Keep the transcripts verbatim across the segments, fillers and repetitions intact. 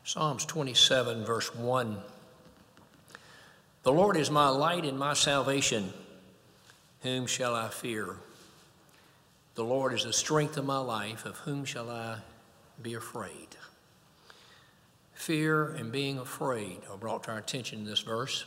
Psalms twenty-seven, verse one. The Lord is my light and my salvation. Whom shall I fear? The Lord is the strength of my life. Of whom shall I be afraid? Fear and being afraid are brought to our attention in this verse.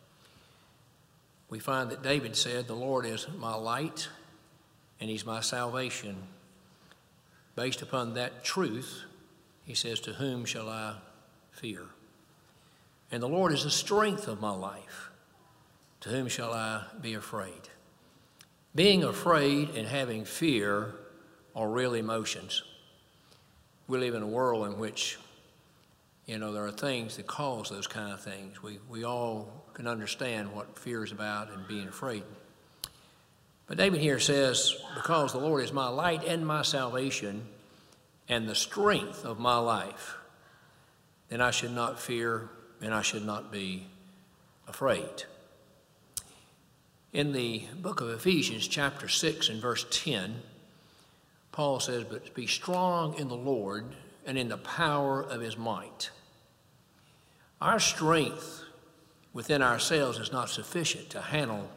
We find that David said, the Lord is my light and he's my salvation. Based upon that truth, he says, to whom shall I fear? And the Lord is the strength of my life. To whom shall I be afraid? Being afraid and having fear are real emotions. We live in a world in which, you know, there are things that cause those kind of things. We, we all can understand what fear is about and being afraid. But David here says, because the Lord is my light and my salvation and the strength of my life, then I should not fear and I should not be afraid. In the book of Ephesians, chapter six and verse ten, Paul says, but be strong in the Lord and in the power of his might. Our strength within ourselves is not sufficient to handle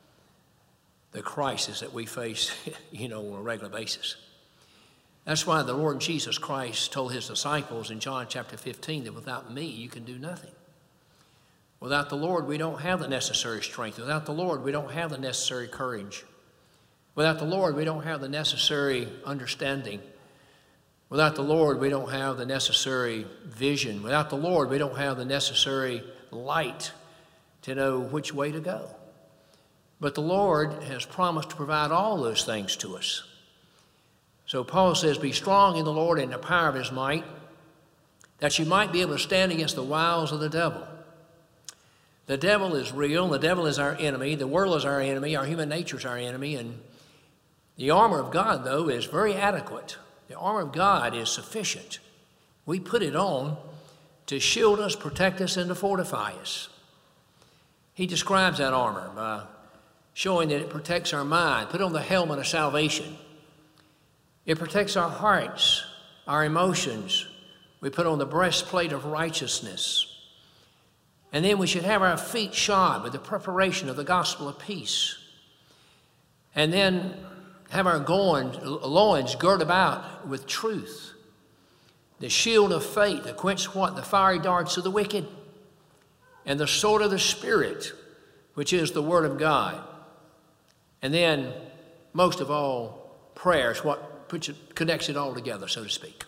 the crisis that we face, you know, on a regular basis. That's why the Lord Jesus Christ told his disciples in John chapter fifteen that without me you can do nothing. Without the Lord, we don't have the necessary strength. Without the Lord, we don't have the necessary courage. Without the Lord, we don't have the necessary understanding. Without the Lord, we don't have the necessary vision. Without the Lord, we don't have the necessary light to know which way to go. But the Lord has promised to provide all those things to us. So Paul says, be strong in the Lord and the power of his might, that you might be able to stand against the wiles of the devil. The devil is real. The devil is our enemy. The world is our enemy. Our human nature is our enemy. And the armor of God, though, is very adequate. The armor of God is sufficient. We put it on to shield us, protect us, and to fortify us. He describes that armor by showing that it protects our mind. Put on the helmet of salvation. It protects our hearts, our emotions. We put on the breastplate of righteousness. And then we should have our feet shod with the preparation of the gospel of peace. And then have our loins girt about with truth. The shield of faith to quench what? The fiery darts of the wicked. And the sword of the Spirit, which is the word of God. And then, most of all, prayer is what puts it, connects it all together, so to speak.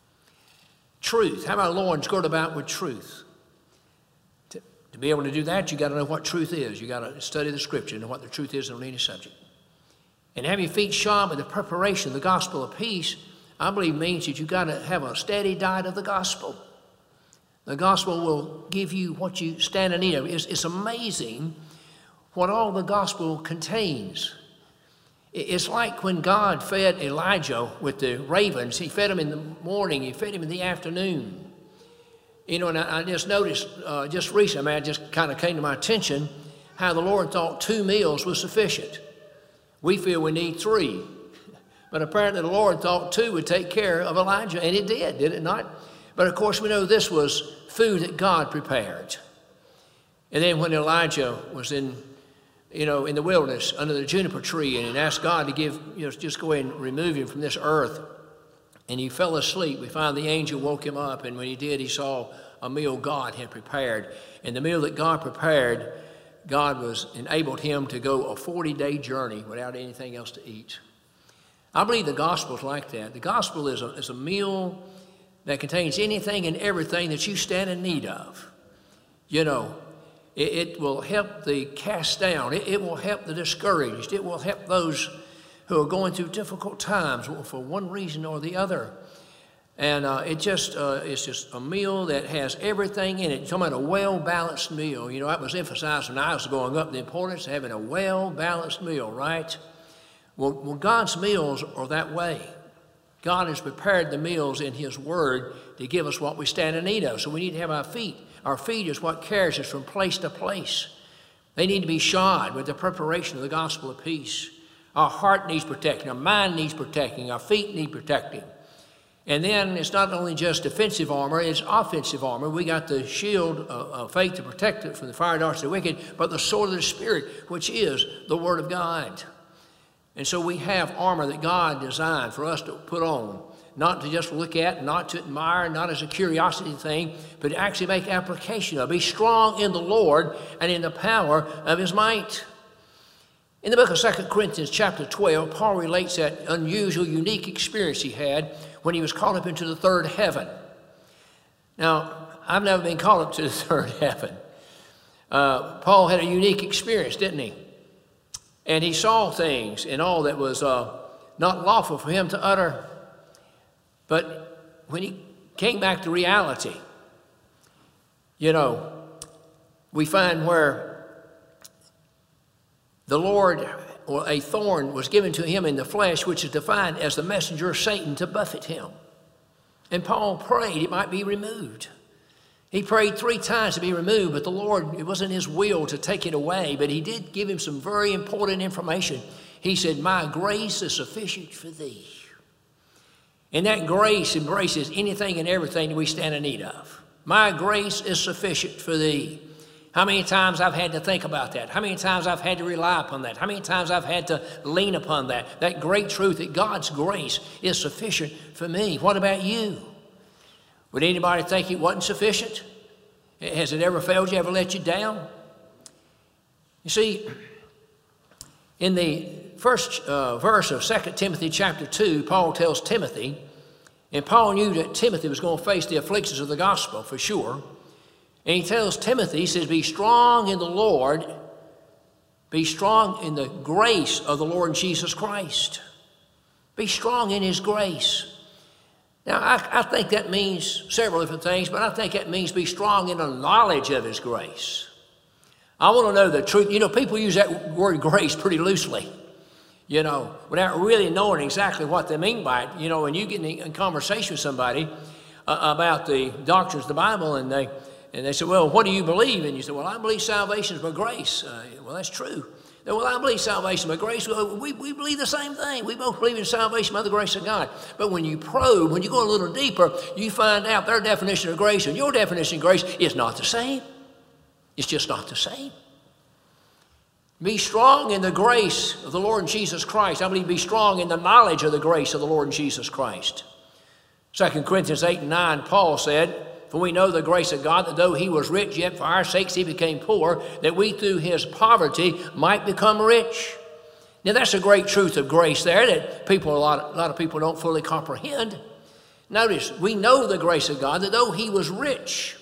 Truth. Have our loins girt about with truth. To, to be able to do that, you got to know what truth is. You got to study the Scripture and know what the truth is on any subject. And have your feet shod with the preparation of the gospel of peace, I believe means that you got to have a steady diet of the gospel. The gospel will give you what you stand in need of. It's, it's amazing what all the gospel contains. It's like when God fed Elijah with the ravens. He fed him in the morning. He fed him in the afternoon. You know, and I, I just noticed uh, just recently, I mean, it just kind of came to my attention how the Lord thought two meals was sufficient. We feel we need three. But apparently the Lord thought two would take care of Elijah, and it did, did it not? But of course we know this was food that God prepared. And then when Elijah was in you know, in the wilderness under the juniper tree and asked God to give, you know, just go ahead and remove him from this earth. And he fell asleep. We find the angel woke him up, and when he did, he saw a meal God had prepared. And the meal that God prepared, God was enabled him to go a forty-day journey without anything else to eat. I believe the gospel is like that. The gospel is a, is a meal that contains anything and everything that you stand in need of. You know, It, it will help the cast down. It, it will help the discouraged. It will help those who are going through difficult times for one reason or the other. And uh, it just uh, it's just a meal that has everything in it. You're talking about a well-balanced meal. You know, that was emphasized when I was growing up, the importance of having a well-balanced meal, right? Well, well, God's meals are that way. God has prepared the meals in his word to give us what we stand in need of. So we need to have our feet. Our feet is what carries us from place to place. They need to be shod with the preparation of the gospel of peace. Our heart needs protecting. Our mind needs protecting. Our feet need protecting. And then it's not only just defensive armor, it's offensive armor. We got the shield of, of faith to protect it from the fire darts of the wicked, but the sword of the Spirit, which is the Word of God. And so we have armor that God designed for us to put on, not to just look at, not to admire, not as a curiosity thing, but to actually make application of. Be strong in the Lord and in the power of his might. In the book of Second Corinthians chapter twelve, Paul relates that unusual, unique experience he had when he was caught up into the third heaven. Now, I've never been caught up to the third heaven. Uh, Paul had a unique experience, didn't he? And he saw things and all that was uh, not lawful for him to utter. But when he came back to reality, you know, we find where the Lord, or a thorn was given to him in the flesh, which is defined as the messenger of Satan to buffet him. And Paul prayed it might be removed. He prayed three times to be removed, but the Lord, it wasn't his will to take it away, but he did give him some very important information. He said, my grace is sufficient for thee. And that grace embraces anything and everything that we stand in need of. My grace is sufficient for thee. How many times I've had to think about that? How many times I've had to rely upon that? How many times I've had to lean upon that? That great truth that God's grace is sufficient for me. What about you? Would anybody think it wasn't sufficient? Has it ever failed you, ever let you down? You see, in the first uh, verse of Second Timothy chapter two, Paul tells Timothy, and Paul knew that Timothy was going to face the afflictions of the gospel for sure. And he tells Timothy, he says, be strong in the Lord, be strong in the grace of the Lord Jesus Christ. Be strong in his grace. Now, I, I think that means several different things, but I think that means be strong in the knowledge of his grace. I want to know the truth. You know, people use that word grace pretty loosely, you know, without really knowing exactly what they mean by it. You know, when you get in, in conversation with somebody uh, about the doctrines of the Bible, and they And they said, well, what do you believe? And you said, well, I believe salvation is by grace. Uh, well, that's true. They, well, I believe salvation by grace. Well, we, we believe the same thing. We both believe in salvation by the grace of God. But when you probe, when you go a little deeper, you find out their definition of grace and your definition of grace is not the same. It's just not the same. Be strong in the grace of the Lord Jesus Christ. I believe be strong in the knowledge of the grace of the Lord Jesus Christ. Second Corinthians eight and nine, Paul said, for we know the grace of God, that though he was rich, yet for our sakes he became poor, that we through his poverty might become rich. Now that's a great truth of grace there that people, a lot, a lot of people don't fully comprehend. Notice, we know the grace of God, that though he was rich,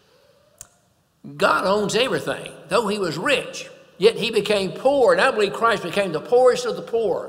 God owns everything. Though he was rich, yet he became poor. And I believe Christ became the poorest of the poor.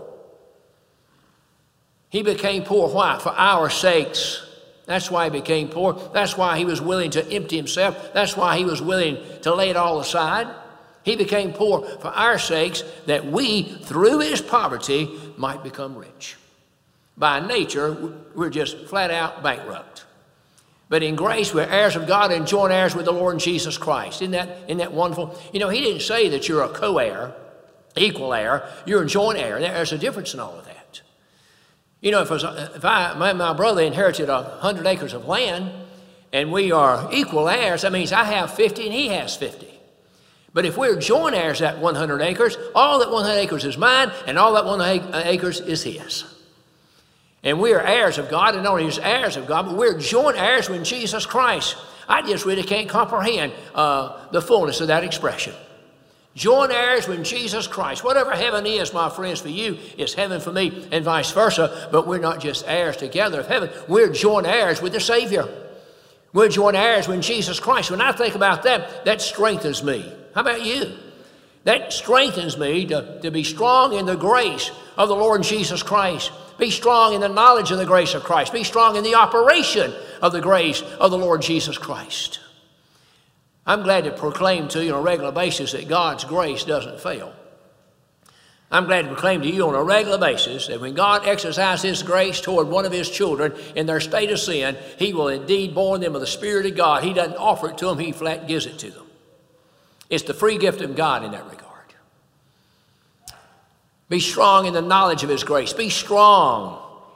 He became poor. Why? For our sakes. That's why he became poor. That's why he was willing to empty himself. That's why he was willing to lay it all aside. He became poor for our sakes, that we, through his poverty, might become rich. By nature, we're just flat out bankrupt. But in grace, we're heirs of God and joint heirs with the Lord Jesus Christ. Isn't that, isn't that wonderful? You know, he didn't say that you're a co-heir, equal heir. You're a joint heir. There's a difference in all of that. You know, if, was, if I, my, my brother inherited a hundred acres of land and we are equal heirs, that means I have fifty and he has fifty. But if we're joint heirs at one hundred acres, all that one hundred acres is mine and all that one hundred acres is his. And we are heirs of God, and not only heirs of God, but we're joint heirs with Jesus Christ. I just really can't comprehend uh, the fullness of that expression. Joint heirs with Jesus Christ. Whatever heaven is, my friends, for you is heaven for me, and vice versa. But we're not just heirs together of heaven. We're joint heirs with the Savior. We're joint heirs with Jesus Christ. When I think about that, that strengthens me. How about you? That strengthens me to, to be strong in the grace of the Lord Jesus Christ. Be strong in the knowledge of the grace of Christ. Be strong in the operation of the grace of the Lord Jesus Christ. I'm glad to proclaim to you on a regular basis that God's grace doesn't fail. I'm glad to proclaim to you on a regular basis that when God exercises his grace toward one of his children in their state of sin, he will indeed born them of the Spirit of God. He doesn't offer it to them, he flat gives it to them. It's the free gift of God in that regard. Be strong in the knowledge of his grace. Be strong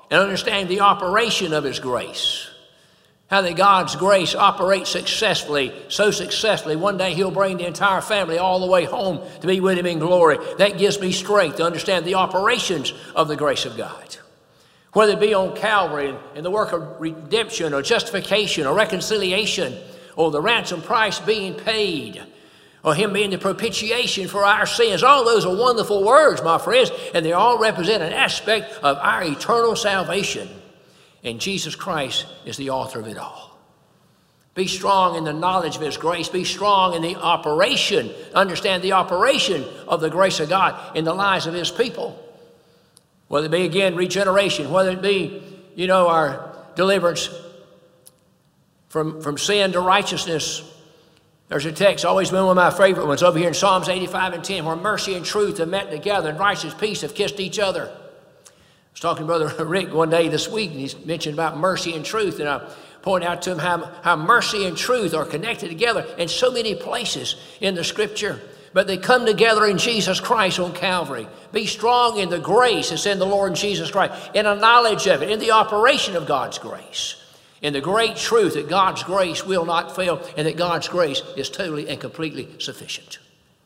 and understand the operation of His grace. How that God's grace operates successfully, so successfully, one day He'll bring the entire family all the way home to be with Him in glory. That gives me strength to understand the operations of the grace of God. Whether it be on Calvary and the work of redemption or justification or reconciliation, or the ransom price being paid, or Him being the propitiation for our sins. All those are wonderful words, my friends, and they all represent an aspect of our eternal salvation. And Jesus Christ is the author of it all. Be strong in the knowledge of His grace. Be strong in the operation. Understand the operation of the grace of God in the lives of His people. Whether it be, again, regeneration, whether it be, you know, our deliverance from, from sin to righteousness. There's a text, always been one of my favorite ones, over here in Psalms eighty-five and ten, where mercy and truth have met together and righteous peace have kissed each other. I was talking to Brother Rick one day this week, and he's mentioned about mercy and truth, and I pointed out to him how, how mercy and truth are connected together in so many places in the Scripture. But they come together in Jesus Christ on Calvary. Be strong in the grace that's in the Lord Jesus Christ, in a knowledge of it, in the operation of God's grace, in the great truth that God's grace will not fail and that God's grace is totally and completely sufficient.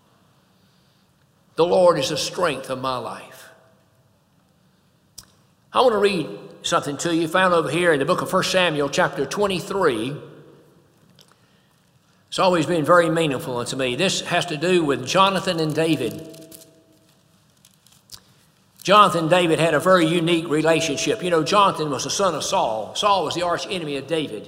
The Lord is the strength of my life. I want to read something to you found over here in the book of First Samuel chapter twenty-three. It's always been very meaningful unto me. This has to do with Jonathan and David. Jonathan and David had a very unique relationship. You know, Jonathan was the son of Saul. Saul was the arch enemy of David.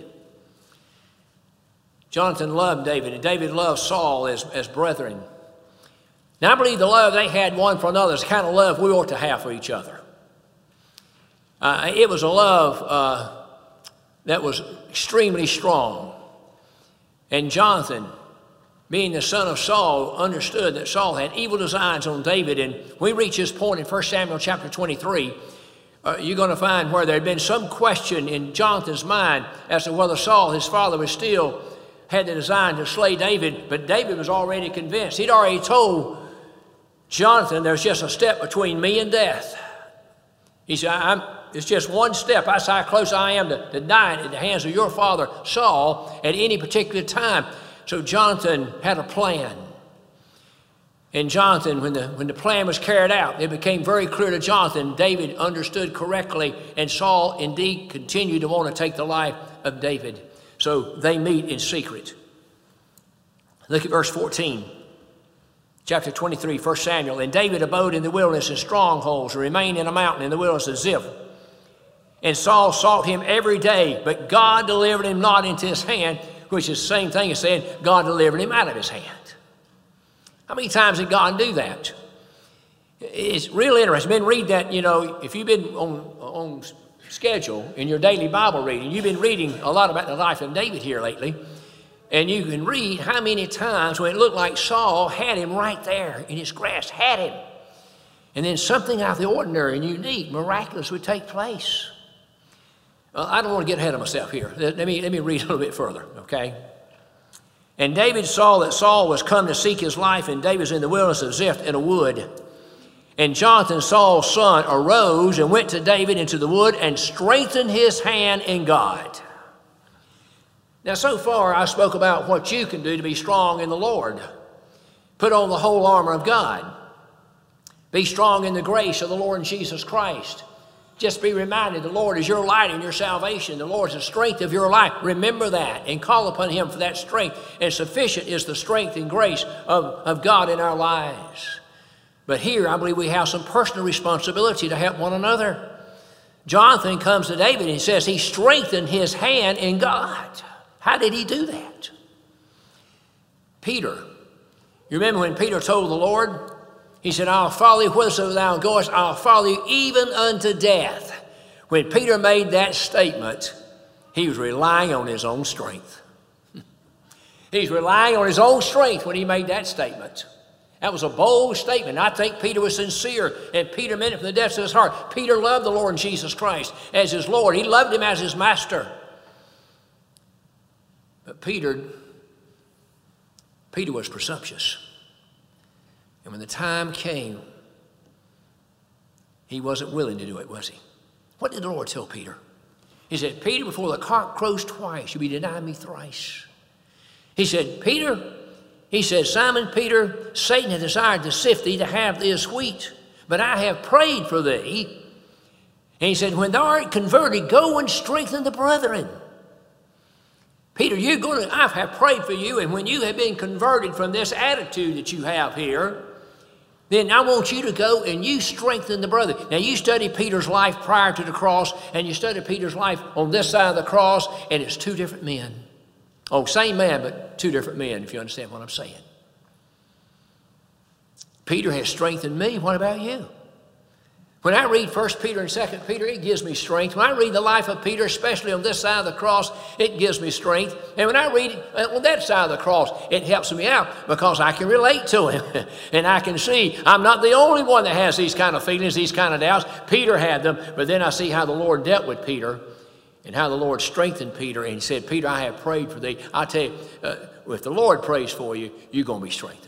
Jonathan loved David, and David loved Saul as, as brethren. Now, I believe the love they had one for another is the kind of love we ought to have for each other. Uh, it was a love uh, that was extremely strong. And Jonathan, being the son of Saul, understood that Saul had evil designs on David. And we reach this point in First Samuel chapter twenty-three. Uh, you're going to find where there had been some question in Jonathan's mind as to whether Saul, his father, was still had the design to slay David. But David was already convinced. He'd already told Jonathan, there's just a step between me and death. He said, I'm, it's just one step. That's how close I am to, to dying at the hands of your father, Saul, at any particular time. So Jonathan had a plan. And Jonathan, when the, when the plan was carried out, it became very clear to Jonathan, David understood correctly, and Saul indeed continued to want to take the life of David. So they meet in secret. Look at verse fourteen. Chapter twenty-three, First Samuel. And David abode in the wilderness in strongholds, and remained in a mountain in the wilderness of Ziph. And Saul sought him every day, but God delivered him not into his hand, which is the same thing as saying God delivered him out of his hand. How many times did God do that? It's really interesting. Been read that, you know, if you've been on, on schedule in your daily Bible reading, you've been reading a lot about the life of David here lately. And you can read how many times when it looked like Saul had him right there in his grasp, had him. And then something out of the ordinary and unique, miraculous would take place. Uh, I don't want to get ahead of myself here. Let me, let me read a little bit further, okay? And David saw that Saul was come to seek his life, and David was in the wilderness of Ziph in a wood. And Jonathan, Saul's son, arose and went to David into the wood and strengthened his hand in God. Now, so far, I spoke about what you can do to be strong in the Lord. Put on the whole armor of God. Be strong in the grace of the Lord Jesus Christ. Just be reminded the Lord is your light and your salvation. The Lord is the strength of your life. Remember that and call upon Him for that strength. And sufficient is the strength and grace of, of God in our lives. But here, I believe we have some personal responsibility to help one another. Jonathan comes to David and he says he strengthened his hand in God. How did he do that? Peter. You remember when Peter told the Lord, he said, I'll follow you whithersoever thou goest, I'll follow you even unto death. When Peter made that statement, he was relying on his own strength. He's relying on his own strength when he made that statement. That was a bold statement. I think Peter was sincere, and Peter meant it from the depths of his heart. Peter loved the Lord Jesus Christ as his Lord. He loved him as his master. But Peter, Peter was presumptuous. And when the time came, he wasn't willing to do it, was he? What did the Lord tell Peter? He said, Peter, before the cock crows twice, you'll be denying me thrice. He said, Peter, he said, Simon Peter, Satan had desired to sift thee to have thee as wheat, but I have prayed for thee. And he said, when thou art converted, go and strengthen the brethren. Peter, you're going to, I have prayed for you, and when you have been converted from this attitude that you have here, then I want you to go and you strengthen the brother. Now, you study Peter's life prior to the cross, and you study Peter's life on this side of the cross, and it's two different men. Oh, same man, but two different men, if you understand what I'm saying. Peter has strengthened me. What about you? When I read First Peter and Second Peter, it gives me strength. When I read the life of Peter, especially on this side of the cross, it gives me strength. And when I read it on that side of the cross, it helps me out because I can relate to him. And I can see I'm not the only one that has these kind of feelings, these kind of doubts. Peter had them, but then I see how the Lord dealt with Peter and how the Lord strengthened Peter. And he said, Peter, I have prayed for thee. I tell you, uh, if the Lord prays for you, you're going to be strengthened.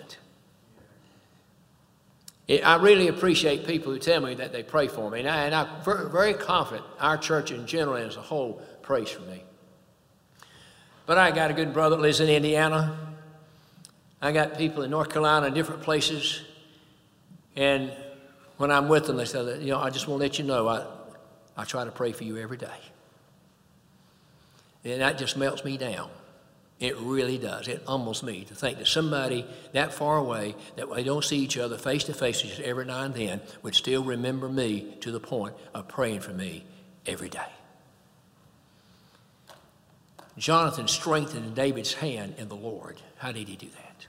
I really appreciate people who tell me that they pray for me. And, I, and I'm very, very confident our church in general as a whole prays for me. But I got a good brother that lives in Indiana. I got people in North Carolina and different places. And when I'm with them, they say, you know, I just want to let you know, I, I try to pray for you every day. And that just melts me down. It really does. It humbles me to think that somebody that far away, that we don't see each other face to face just every now and then, would still remember me to the point of praying for me every day. Jonathan strengthened David's hand in the Lord. How did he do that?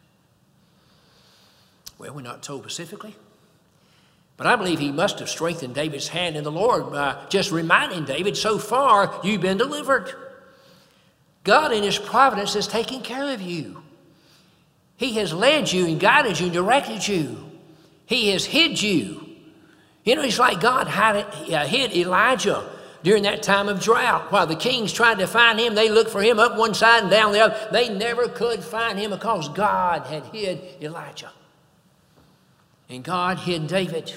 Well, we're not told specifically. But I believe he must have strengthened David's hand in the Lord by just reminding David, so far you've been delivered. God in his providence is taking care of you. He has led you and guided you and directed you. He has hid you. You know, it's like God hid, uh, hid Elijah during that time of drought. While the kings tried to find him, they looked for him up one side and down the other. They never could find him because God had hid Elijah. And God hid David.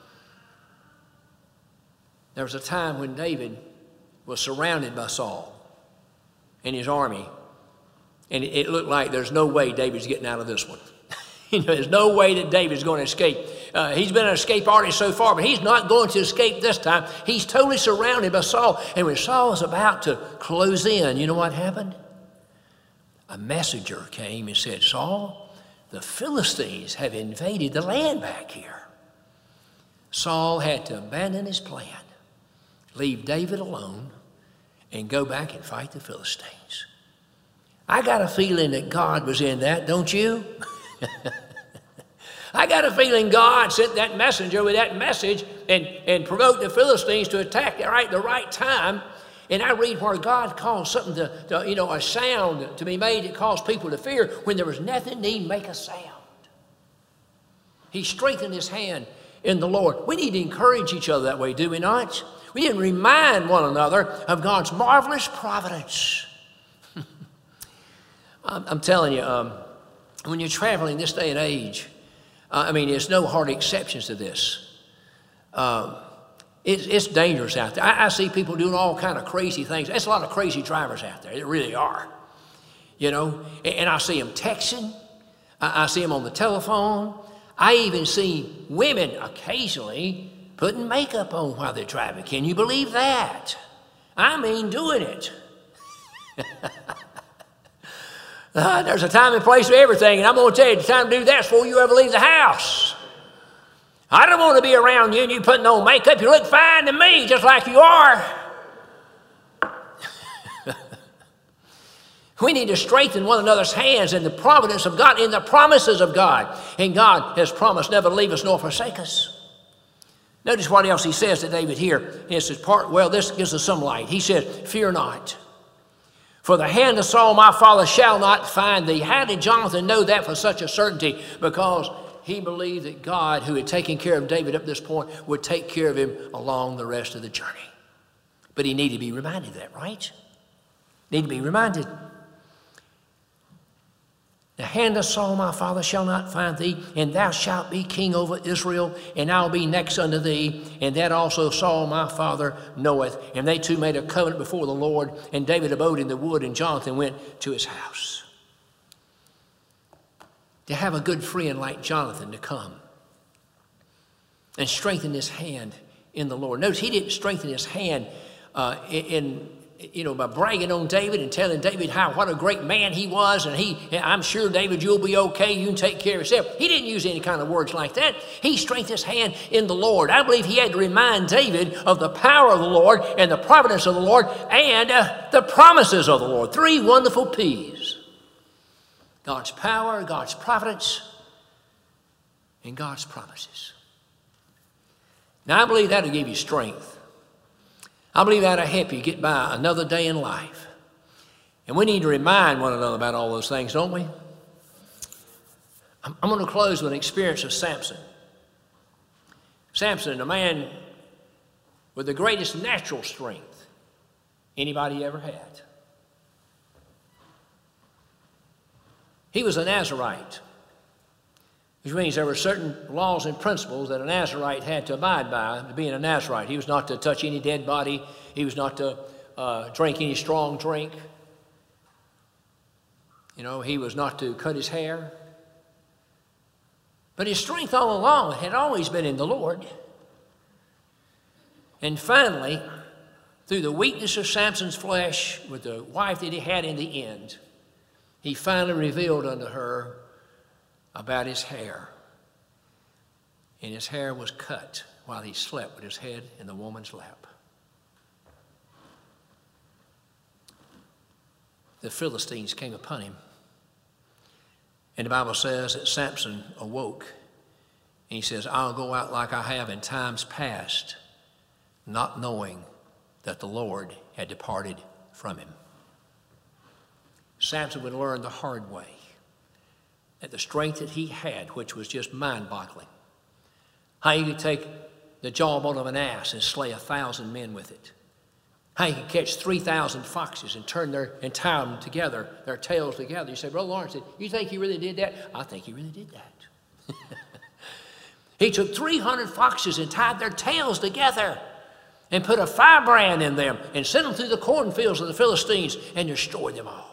There was a time when David was surrounded by Saul and his army, and it looked like there's no way David's getting out of this one. You know, there's no way that David's going to escape. Uh, he's been an escape artist so far, but he's not going to escape this time. He's totally surrounded by Saul, and when Saul was about to close in, you know what happened? A messenger came and said, Saul, the Philistines have invaded the land back here. Saul had to abandon his plan, leave David alone, and go back and fight the Philistines. I got a feeling that God was in that, don't you? I got a feeling God sent that messenger with that message and, and provoked the Philistines to attack at right, the right time. And I read where God caused something to, to, you know, a sound to be made that caused people to fear when there was nothing need make a sound. He strengthened his hand in the Lord. We need to encourage each other that way, do we not? We need to remind one another of God's marvelous providence. I'm, I'm telling you, um, when you're traveling this day and age, uh, I mean, there's no hard exceptions to this. Um, it's, it's dangerous out there. I, I see people doing all kind of crazy things. There's a lot of crazy drivers out there. There really are. You know, and, and I see them texting. I, I see them on the telephone. I even see women occasionally putting makeup on while they're driving. Can you believe that? I mean, doing it. uh, there's a time and place for everything, and I'm going to tell you, the time to do that's before you ever leave the house. I don't want to be around you and you putting on makeup. You look fine to me, just like you are. We need to strengthen one another's hands in the providence of God, in the promises of God. And God has promised never to leave us nor forsake us. Notice what else he says to David here. He says, part, well, this gives us some light. He said, fear not. For the hand of Saul, my father, shall not find thee. How did Jonathan know that for such a certainty? Because he believed that God, who had taken care of David up to this point, would take care of him along the rest of the journey. But he needed to be reminded of that, right? Need to be reminded. Now, hand of Saul my father shall not find thee, and thou shalt be king over Israel, and I will be next unto thee, and that also Saul my father knoweth. And they two made a covenant before the Lord, and David abode in the wood, and Jonathan went to his house. To have a good friend like Jonathan to come and strengthen his hand in the Lord. Notice he didn't strengthen his hand uh, in, in you know, by bragging on David and telling David how what a great man he was, and he, I'm sure, David, you'll be okay, you can take care of yourself. He didn't use any kind of words like that. He strengthened his hand in the Lord. I believe he had to remind David of the power of the Lord and the providence of the Lord and uh, the promises of the Lord. Three wonderful P's. God's power, God's providence, and God's promises. Now, I believe that'll give you strength. I believe that'll help you get by another day in life. And we need to remind one another about all those things, don't we? I'm, I'm going to close with an experience of Samson. Samson, a man with the greatest natural strength anybody ever had. He was a Nazirite, which means there were certain laws and principles that a Nazirite had to abide by to being a Nazirite. He was not to touch any dead body. He was not to uh, drink any strong drink. You know, he was not to cut his hair. But his strength all along had always been in the Lord. And finally, through the weakness of Samson's flesh with the wife that he had in the end, he finally revealed unto her about his hair. And his hair was cut while he slept with his head in the woman's lap. The Philistines came upon him. And the Bible says that Samson awoke. And he says, I'll go out like I have in times past, not knowing that the Lord had departed from him. Samson would learn the hard way that the strength that he had, which was just mind-boggling, how he could take the jawbone of an ass and slay a thousand men with it, how he could catch three thousand foxes and turn their and tie them together, their tails together. You say, Brother Lawrence, you think he really did that? I think he really did that. He took three hundred foxes and tied their tails together and put a firebrand in them and sent them through the cornfields of the Philistines and destroyed them all.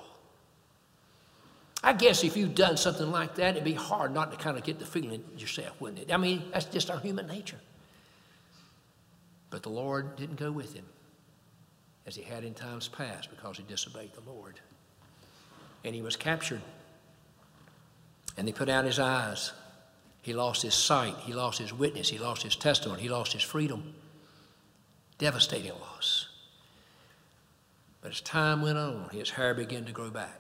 I guess if you've done something like that, it'd be hard not to kind of get the feeling yourself, wouldn't it? I mean, that's just our human nature. But the Lord didn't go with him as he had in times past because he disobeyed the Lord. And he was captured. And they put out his eyes. He lost his sight. He lost his witness. He lost his testimony. He lost his freedom. Devastating loss. But as time went on, his hair began to grow back.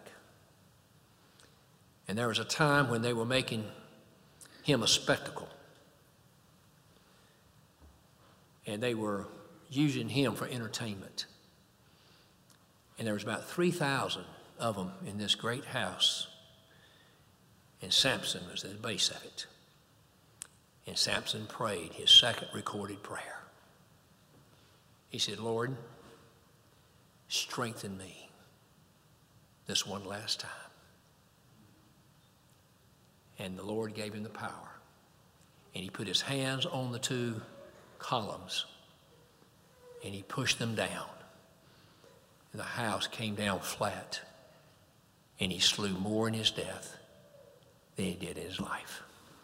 And there was a time when they were making him a spectacle. And they were using him for entertainment. And there was about three thousand of them in this great house. And Samson was at the base of it. And Samson prayed his second recorded prayer. He said, Lord, strengthen me this one last time. And the Lord gave him the power. And he put his hands on the two columns. And he pushed them down. And the house came down flat. And he slew more in his death than he did in his life.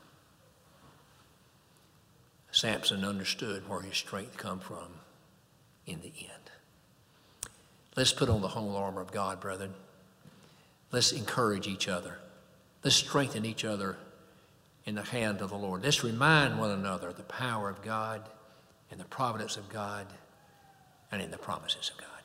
Samson understood where his strength come from in the end. Let's put on the whole armor of God, brethren. Let's encourage each other. Let's strengthen each other in the hand of the Lord. Let's remind one another of the power of God and the providence of God and in the promises of God.